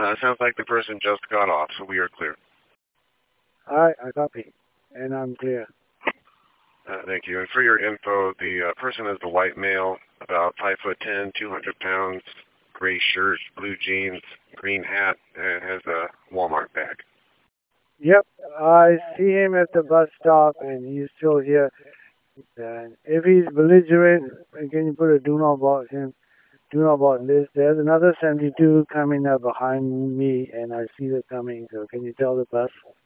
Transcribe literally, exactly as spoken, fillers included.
Uh, sounds like the person just got off, so we are clear. All right, I copy, and I'm clear. Uh, thank you. And for your info, the uh, person is the white male, about five foot ten, two hundred pounds, gray shirt, blue jeans, green hat, and has a Walmart bag. Yep, I see him at the bus stop, and he's still here. And if he's belligerent, can you put a do not about him? Do not about list. There's another seventy-two coming up behind me, and I see it coming. So can you tell the bus?